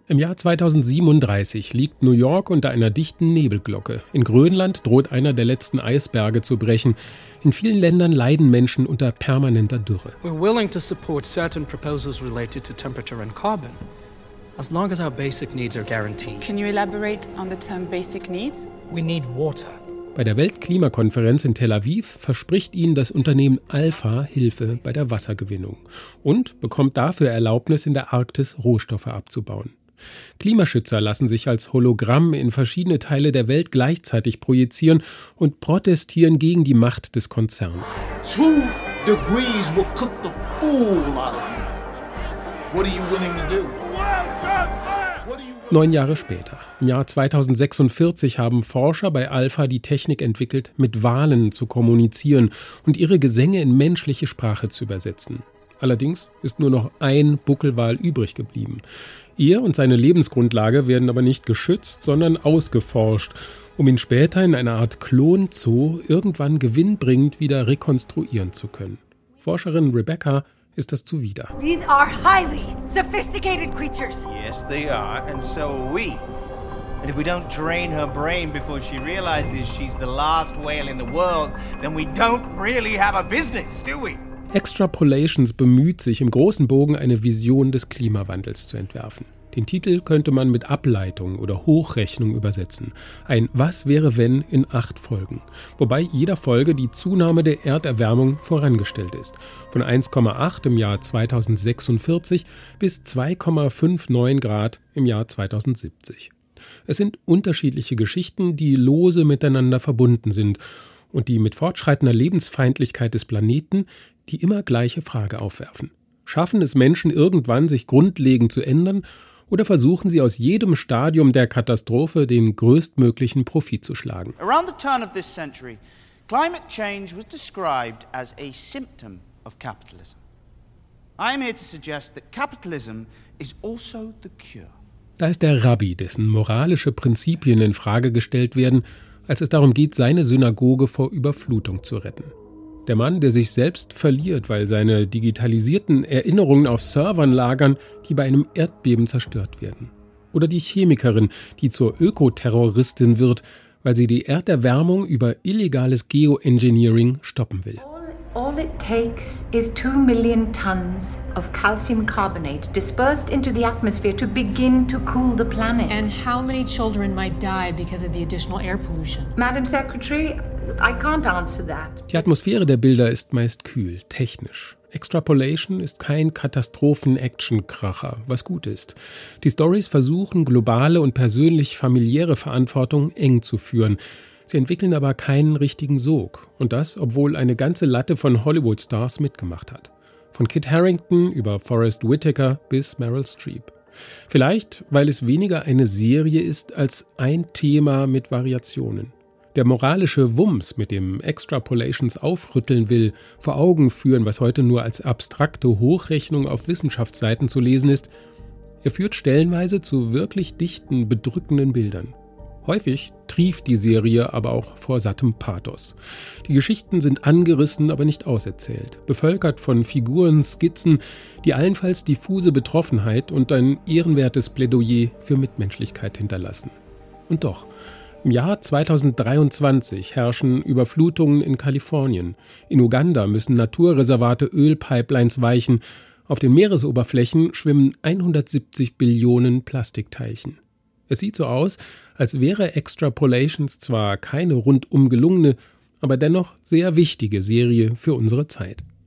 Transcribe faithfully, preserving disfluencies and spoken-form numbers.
Im Jahr zweitausendsiebenunddreißig liegt New York unter einer dichten Nebelglocke. In Grönland droht einer der letzten Eisberge zu brechen. In vielen Ländern leiden Menschen unter permanenter Dürre. We're willing to support certain proposals related to temperature and carbon, as long as our basic needs are guaranteed. Can you elaborate on the term basic needs? We need water. Bei der Weltklimakonferenz in Tel Aviv verspricht ihnen das Unternehmen Alpha Hilfe bei der Wassergewinnung und bekommt dafür Erlaubnis, in der Arktis Rohstoffe abzubauen. Klimaschützer lassen sich als Hologramm in verschiedene Teile der Welt gleichzeitig projizieren und protestieren gegen die Macht des Konzerns. Two degrees will cook the fool out of you. What are you willing to do? Neun Jahre später, im Jahr zweitausendsechsundvierzig, haben Forscher bei Alpha die Technik entwickelt, mit Walen zu kommunizieren und ihre Gesänge in menschliche Sprache zu übersetzen. Allerdings ist nur noch ein Buckelwal übrig geblieben. Er und seine Lebensgrundlage werden aber nicht geschützt, sondern ausgeforscht, um ihn später in einer Art Klonzoo irgendwann gewinnbringend wieder rekonstruieren zu können. Forscherin Rebecca ist das zuwider. These are highly sophisticated creatures. Yes, they are, and so are we. And if we don't drain her brain before she realizes she's the last whale in the world, then we don't really have a business, do we? Extrapolations bemüht sich, im großen Bogen eine Vision des Klimawandels zu entwerfen. Den Titel könnte man mit Ableitung oder Hochrechnung übersetzen. Ein Was wäre wenn in acht Folgen. Wobei jeder Folge die Zunahme der Erderwärmung vorangestellt ist. Von eins Komma acht im Jahr zweitausendsechsundvierzig bis zwei Komma neunundfünfzig Grad im Jahr zweitausendsiebzig. Es sind unterschiedliche Geschichten, die lose miteinander verbunden sind und die mit fortschreitender Lebensfeindlichkeit des Planeten die immer gleiche Frage aufwerfen. Schaffen es Menschen irgendwann, sich grundlegend zu ändern, oder versuchen sie aus jedem Stadium der Katastrophe den größtmöglichen Profit zu schlagen? Around the turn of this century, climate change was described as a symptom of capitalism. I am here to suggest that capitalism is also the cure. Da ist der Rabbi, dessen moralische Prinzipien in Frage gestellt werden, als es darum geht, seine Synagoge vor Überflutung zu retten. Der Mann, der sich selbst verliert, weil seine digitalisierten Erinnerungen auf Servern lagern, die bei einem Erdbeben zerstört werden. Oder die Chemikerin, die zur Ökoterroristin wird, weil sie die Erderwärmung über illegales Geoengineering stoppen will. All it takes is two million tons of calcium carbonate dispersed into the atmosphere to begin to cool the planet. And how many children might die because of the additional air pollution? Madam Secretary, I can't answer that. Die Atmosphäre der Bilder ist meist kühl, technisch. Extrapolation ist kein Katastrophen-Action-Kracher, was gut ist. Die Storys versuchen, globale und persönlich familiäre Verantwortung eng zu führen. Sie entwickeln aber keinen richtigen Sog. Und das, obwohl eine ganze Latte von Hollywood-Stars mitgemacht hat. Von Kit Harington über Forest Whitaker bis Meryl Streep. Vielleicht, weil es weniger eine Serie ist als ein Thema mit Variationen. Der moralische Wumms, mit dem Extrapolations aufrütteln will, vor Augen führen, was heute nur als abstrakte Hochrechnung auf Wissenschaftsseiten zu lesen ist, er führt stellenweise zu wirklich dichten, bedrückenden Bildern. Häufig trieft die Serie aber auch vor sattem Pathos. Die Geschichten sind angerissen, aber nicht auserzählt, bevölkert von Figuren, Skizzen, die allenfalls diffuse Betroffenheit und ein ehrenwertes Plädoyer für Mitmenschlichkeit hinterlassen. Und doch, im Jahr zweitausenddreiundzwanzig herrschen Überflutungen in Kalifornien. In Uganda müssen Naturreservate Ölpipelines weichen. Auf den Meeresoberflächen schwimmen hundertsiebzig Billionen Plastikteilchen. Es sieht so aus, als wäre Extrapolations zwar keine rundum gelungene, aber dennoch sehr wichtige Serie für unsere Zeit.